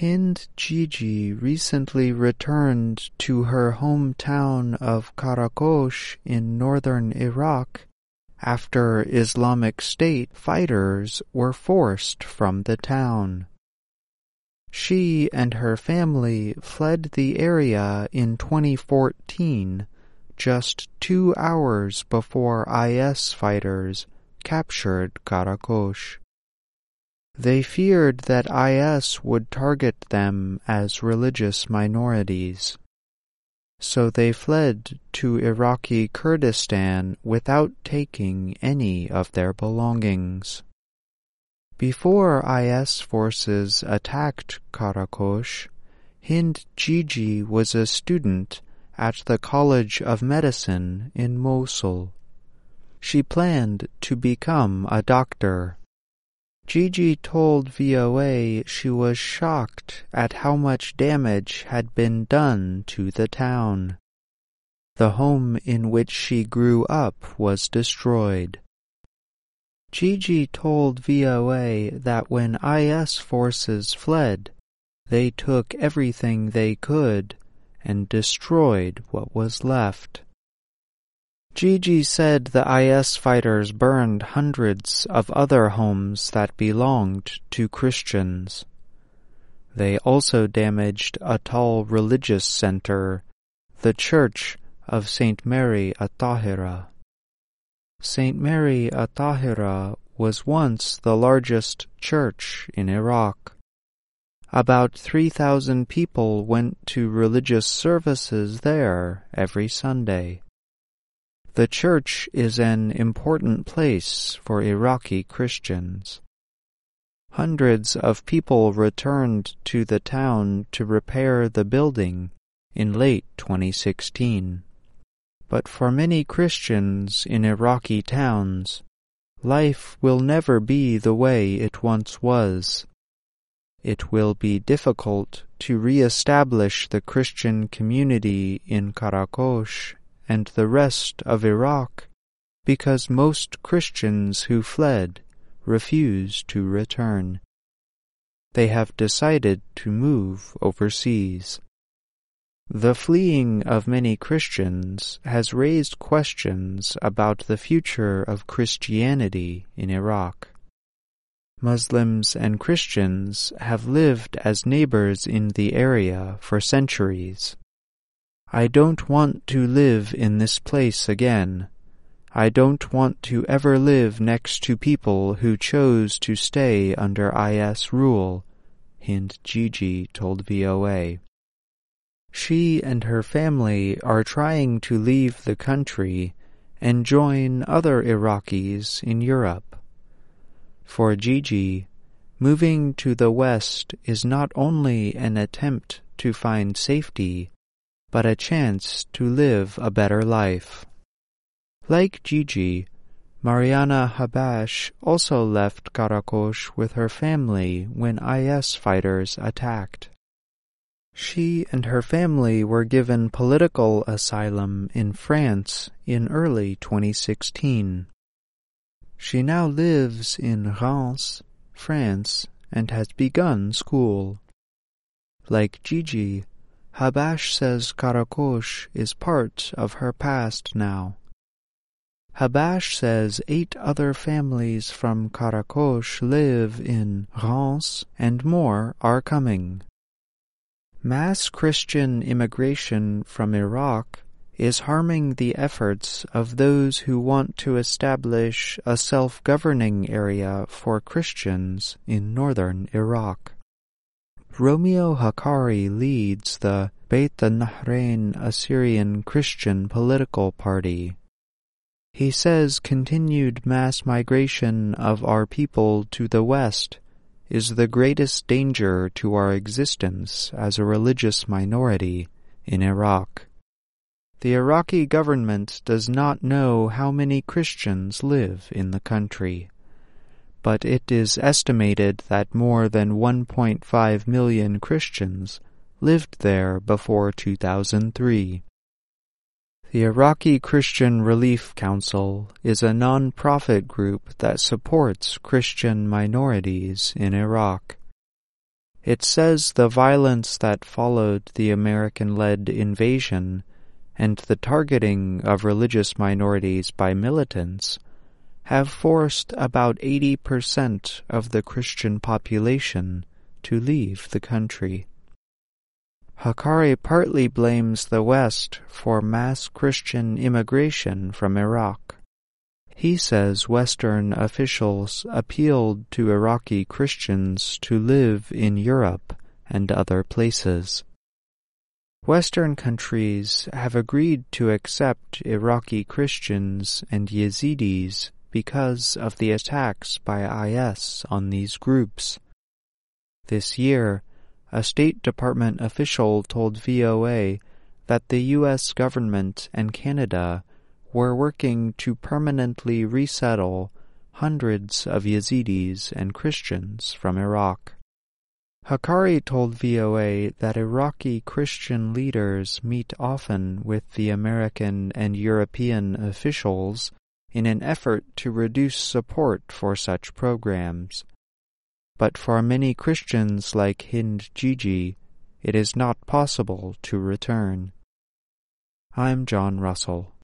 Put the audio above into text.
Hind Gigi recently returned to her hometown of Karakosh in northern Iraq after Islamic State fighters were forced from the town. She and her family fled the area in 2014, just 2 hours before IS fighters captured Karakosh. They feared that IS would target them as religious minorities. So they fled to Iraqi Kurdistan without taking any of their belongings. Before IS forces attacked Karakosh, Hind Gigi was a student at the College of Medicine in Mosul. She planned to become a doctor. Gigi told VOA she was shocked at how much damage had been done to the town. The home in which she grew up was destroyed. Gigi told VOA that when IS forces fled, they took everything they could and destroyed what was left. Gigi said the IS fighters burned hundreds of other homes that belonged to Christians. They also damaged a tall religious center, the Church of St. Mary At-Tahira. St. Mary At-Tahira was once the largest church in Iraq. About 3,000 people went to religious services there every Sunday. The church is an important place for Iraqi Christians. Hundreds of people returned to the town to repair the building in late 2016. But for many Christians in Iraqi towns, life will never be the way it once was. It will be difficult to re-establish the Christian community in Karakosh and the rest of Iraq because most Christians who fled refuse to return. They have decided to move overseas. The fleeing of many Christians has raised questions about the future of Christianity in Iraq. Muslims and Christians have lived as neighbors in the area for centuries. I don't want to live in this place again. I don't want to ever live next to people who chose to stay under IS rule, Hind Gigi told VOA. She and her family are trying to leave the country and join other Iraqis in Europe. For Gigi, moving to the West is not only an attempt to find safety, but a chance to live a better life. Like Gigi, Mariana Habash also left Karakosh with her family when IS fighters attacked. She and her family were given political asylum in France in early 2016. She now lives in Reims, France, and has begun school. Like Gigi, Habash says Karakosh is part of her past now. Habash says 8 other families from Karakosh live in Reims and more are coming. Mass Christian immigration from Iraq is harming the efforts of those who want to establish a self-governing area for Christians in northern Iraq. Romeo Hakari leads the Beit al-Nahrain Assyrian Christian political party. He says continued mass migration of our people to the West is the greatest danger to our existence as a religious minority in Iraq. The Iraqi government does not know how many Christians live in the country, but it is estimated that more than 1.5 million Christians lived there before 2003. The Iraqi Christian Relief Council is a non-profit group that supports Christian minorities in Iraq. It says the violence that followed the American-led invasion and the targeting of religious minorities by militants have forced about 80% of the Christian population to leave the country. Haqqari partly blames the West for mass Christian immigration from Iraq. He says Western officials appealed to Iraqi Christians to live in Europe and other places. Western countries have agreed to accept Iraqi Christians and Yazidis because of the attacks by IS on these groups. This year, a State Department official told VOA that the U.S. government and Canada were working to permanently resettle hundreds of Yazidis and Christians from Iraq. Haqqari told VOA that Iraqi Christian leaders meet often with the American and European officials in an effort to reduce support for such programs. But for many Christians like Hind Gigi, it is not possible to return. I'm John Russell.